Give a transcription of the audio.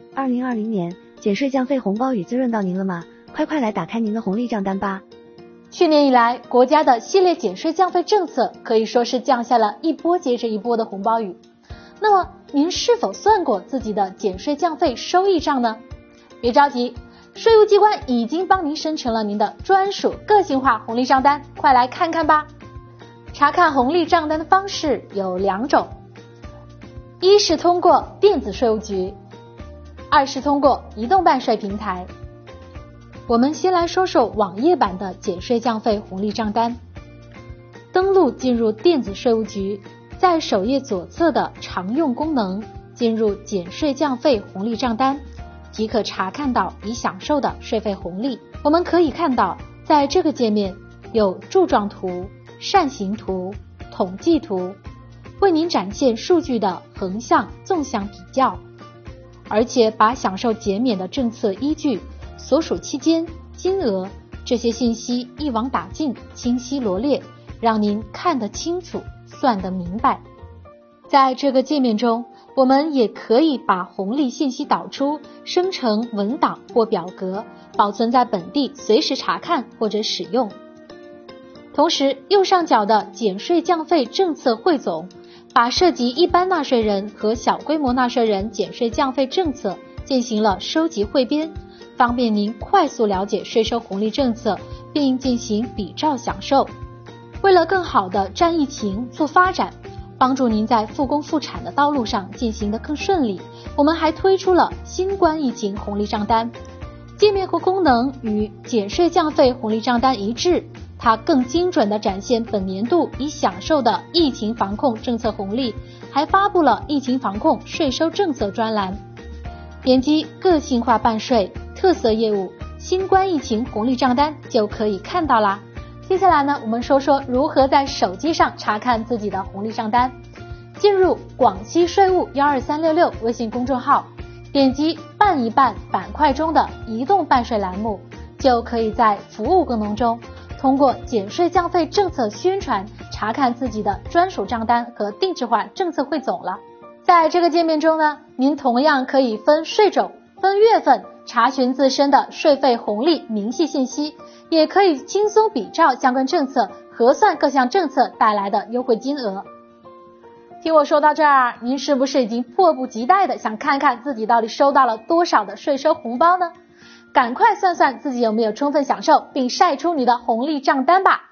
2020年减税降费红包雨滋润到您了吗？快来打开您的红利账单吧！ 去年以来，国家的系列减税降费政策可以说是降下了一波接着一波的红包雨。那么，您是否算过自己的减税降费收益账呢？别着急，税务机关已经帮您生成了您的专属个性化红利账单，快来看看吧。查看红利账单的方式有2种，一是通过电子税务局，二是通过移动办税平台。我们先来说说网页版的减税降费红利账单。登录进入电子税务局，在首页左侧的常用功能进入减税降费红利账单，即可查看到已享受的税费红利。我们可以看到，在这个界面有柱状图、扇形图、统计图，为您展现数据的横向、纵向比较，而且把享受减免的政策依据、所属期间、金额这些信息一网打尽，清晰罗列，让您看得清楚，算得明白。在这个界面中，我们也可以把红利信息导出，生成文档或表格，保存在本地，随时查看或者使用。同时，右上角的减税降费政策汇总，把涉及一般纳税人和小规模纳税人减税降费政策进行了收集汇编，方便您快速了解税收红利政策，并进行比照享受。为了更好地战疫情、促发展，帮助您在复工复产的道路上进行得更顺利，我们还推出了新冠疫情红利账单。界面和功能与减税降费红利账单一致，它更精准地展现本年度已享受的疫情防控政策红利，还发布了疫情防控税收政策专栏。点击个性化办税、特色业务、新冠疫情红利账单就可以看到啦。接下来呢，我们说说如何在手机上查看自己的红利账单。进入广西税务12366微信公众号，点击办一办板块中的移动办税栏目，就可以在服务功能中通过减税降费政策宣传查看自己的专属账单和定制化政策汇总了。在这个界面中呢，您同样可以分税种、分月份查询自身的税费红利明细信息，也可以轻松比照相关政策，核算各项政策带来的优惠金额。听我说到这儿，您是不是已经迫不及待的想看看自己到底收到了多少的税收红包呢？赶快算算自己有没有充分享受，并晒出你的红利账单吧。